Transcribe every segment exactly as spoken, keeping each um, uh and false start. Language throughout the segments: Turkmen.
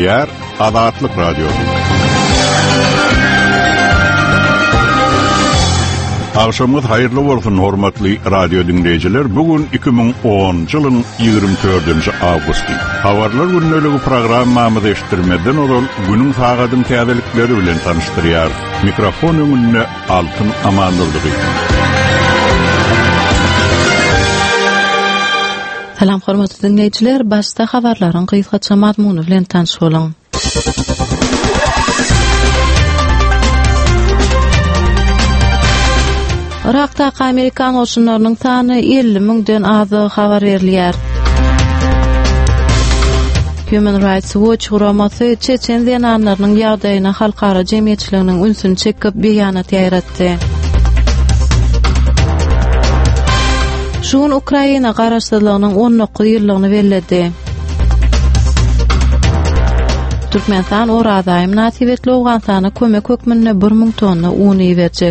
Diýär Azatlyk Radiosu. Akşamyz haýyrly bolsun hormatly radio dinleýijiler. Bugün iki bin onunçy ýylyň ýygrimi dördünçi awgusty. Habarlar günlegi programmamyzy eşitdirmeden ol günüň sagatyň täzelikleri bilen tanışdyrýar. Mikrofon öňünde Altyn Amanuldy. Salam hormatly dinleýijiler, başda habarlaryň gysgaça mazmuny bilen tanış bolun. Irak'ta Amerikan oşunlarynyň sany elli miňden azy habar berilýär. Human Rights Watch guramasy Çeçen zynanlarynyň ýagdaýyna halkara jemgyýetçiliginiň ünsüni çekip beýanat ýaýratdy. Şuň Ukraina garaşdyrlygynyň on dokuz ýyllygyny bellädi. Türkmenistan oradaýym nasibetli Awganystana kömek hökmüne bir miň tonna un berjek.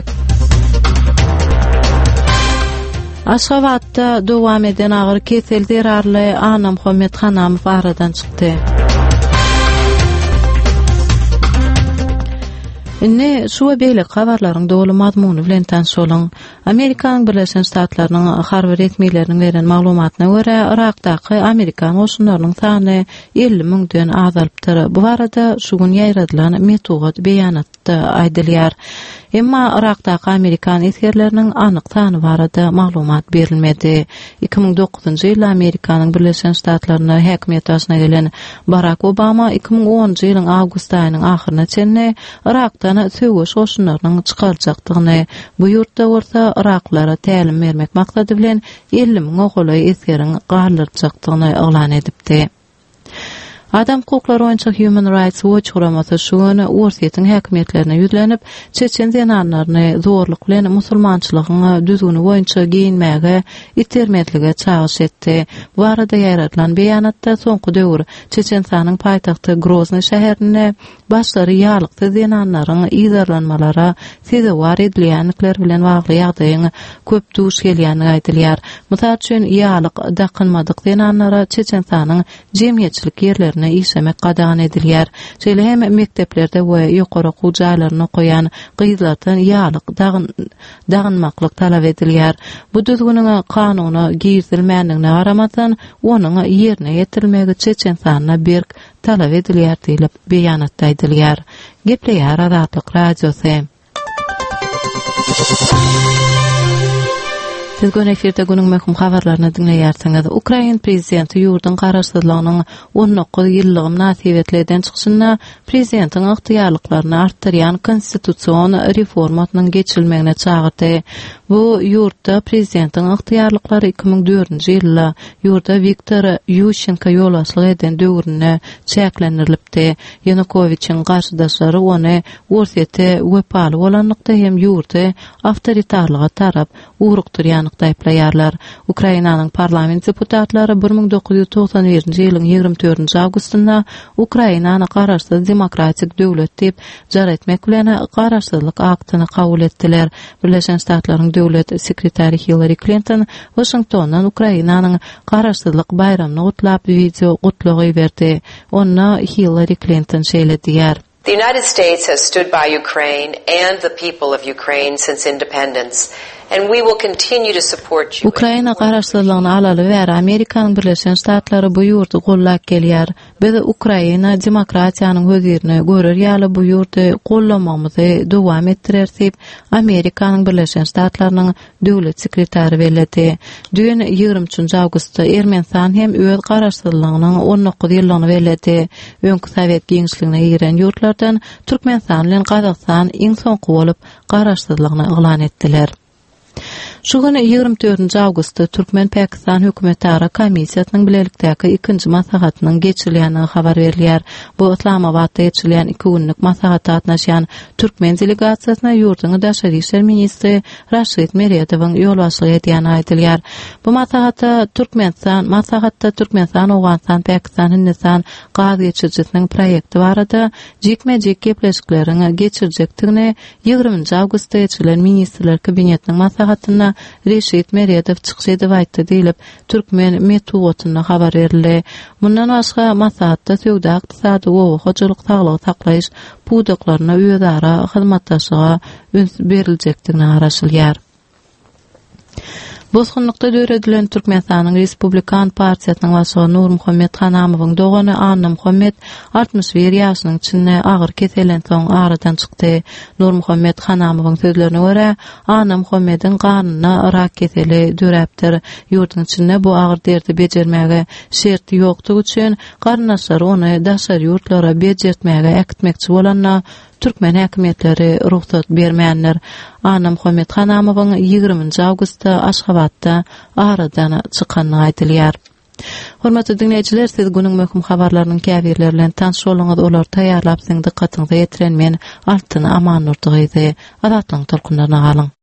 Aşgabatda dowam eden agyr kesel zerarly Anam Muhammed Hanamow aradan çykdy. Inne şu beýle habarlaryň dolu mazmuny bilen tanış bolun. Amerikan Birleşen Ştatlarynyň harby resmiýetleriniň beren maglumatyna görä, Irakdaky Amerikan oşunlarynyň sany elli miňden azalypdyr. Bu arada şu gün ýaýradylan metugat beýanatda aýdylýar. Emma Irakdaky Amerikan eskerleriniň anyk sany barada maglumat berilmedi. iki bin dokuzunçy ýyl Amerikanyň Birleşen Ştatlaryna häkimet başyna gelen Barack Obama iki bin onunçy ýylyň awgust aýynyň ahyryna çenli Irakdan söwüş oşunlarynyň çykarjakdygyny, bu ýurtda bolsa Iraklara tälim bermek maksady bilen elli miň oğulay eskerin garlyrjakdygyny elan edipdi. Adam hukuklary boýunça Human Rights Watch guramasy şu güni Ursiýetiň häkimetlerine ýüzlenip, Çeçen zynanlaryny zorluk bilen musulmançylygyň düzgüni boýunça giyinmäge itermedlige çağış etdi. Bu arada ýaýratylan beýanatda soňky döwür Çeçenistanyň paýtagty Grozny şäherine başlary ýalyk zynanlaryň ýyzarlanmalara size war edilýänlikler bilen bagly ýagdaýyň köp duş gelýänini aýdylýar. Mysal üçin ýalyk dakynmadyk zynanlara Çeçenistanyň jemgyýetçilik ýerlerine işemek qadağan edilýär. Şeýle hem mekteplerde we ýokary okuw jaýlaryna goýan gyzlardan ýalyk dagyn dagynmaklyk talap edilýär. Bu düzgünüň kanuny giýirilmänligine garamasyn onuň ýerine ýetirilmegi Çeçenistana berk talap edilýär diýilip beýanatda aýdylýar. Gepleýär Azatlyk Radiosu. Siz gün efirde günüň möhüm habarlaryny dinleýärsiňiz. Ukraina prezidenti ýurdun garaşdyrlygynyň on dokuz ýyllygy münasibetli eden çykyşyna prezidentiň ygtyýarlyklaryny artdyrýan konstitusiýon reformasynyň geçirilmegine çagyrdy. Bu ýurtda prezidentiň ygtyýarlyklary iki bin dördünçi ýylda ýurtda Viktor Ýushchenko ýolbaşlyk eden döwrüne çäklendirilipdi. Yanukowyçyň garşydaşlary ony Ursiýete wepaly bolanlykda hem ýurtda awtoritarlyga tarap urukdyrýan aýplaýarlar. Ukrainanyň parlament deputatlary bir miň dokuz ýüz togsan birinçi ýylyň ýygrimi dördünçi awgustynda Ukrainany garaşsyz demokratik döwlet diýip jar etmek bilen garaşsyzlyk aktyny kabul etdiler. Birleşen Ştatlaryň döwlet sekretary Hillary Clinton Washingtondan Ukrainanyň garaşsyzlyk bayramyny gutlap video gutlagy berdi. Onna Hillary Clinton şeýle diýär: The United States has stood by Ukraine and the people of Ukraine since independence, and we will continue to support you. Ukraina garaşsyzlygyny alaly bäri Amerikanyň Birleşen Ştatları bu ýurtdy gollap gelýär. Biz Ukraina demokratiýanyň özürini görer ýaly bu ýurtdy gollamamyzy dowam etdirer diýip Amerikanyň Birleşen Ştatlarynyň döwlet sekretary bellädi. Dün ýygrimi üçinçi awgustda Ermenistan hem öz garaşsyzlygynyň on dokuz ýyllygyny bellädi. Öňkü Sowet giňişligine giren ýurtlardan Türkmenistan bilen Kazakystan iň soňky bolup garaşsyzlygyny elan etdiler. Şu güni ýygrimi dördünçi awgustda Türkmen Pakistan hökümeti ara komissiýasynyň bilelikdäki ikinji maslahatynyň geçirilýänini habar berilýär. Bu Islamabadda geçirilýän iki günlük maslahatda gatnaşan Türkmen delegasiýasyna ýurduň daşary işler ministri Raşid Merýedowyň ýolbaşlyk edýäni aýdylýar. Bu maslahatda Türkmenistan, maslahatda Türkmenistan, Awganystan, Pakistan, Hindistan gaz geçirjisiniň proýekti barada jekme-jek gepleşiklerini geçirjekdigini ýygrimi awgustda geçirilen ministrler kabinetiniň maslahaty saýtyna Reşit Merýedow çykyş edip aýtdy diýilip Türkmen Metuwatyna habar berildi. Mundan başga maslahatda söwda ykdysady we hojalyk saglygy saklaýyş pudaklaryna öýdara hyzmatdaşyga berilejekdigini araşylýar. Bozgunlukda döredilen Türkmenistanyň Respublikan Partiýasynyň başlygy Nur Muhammed Hanamowyň dogany Anna Muhammed altmış bir ýaşynyň içinde agyr keselen soň aradan çykdy. Nur Muhammed Hanamowyň sözlerine görä, Anna Muhammediň garnyna rak keseli döräpdir. Ýurtyň içinde bu agyr derdi bejermäge şerti ýokdugy üçin garnaşlar ony daşary ýurtlara bejertmäge äkitmekçi bolanna Türkmen häkimetleri ruhsat bermänler. Anna Muhammed Hanamowyň ýygrüminji awgustda Aşgabatda aradan çykanyny aýdylýar. Hormatly dinleýijiler, siz günüň möhüm habarlarynyň käbirleri bilen tanış bolňyz, olar taýýarlap siň dikkatyňizi ýetiren men Altyn Aman Nurdugyzy. Adatlyň tolkunlaryna galyň.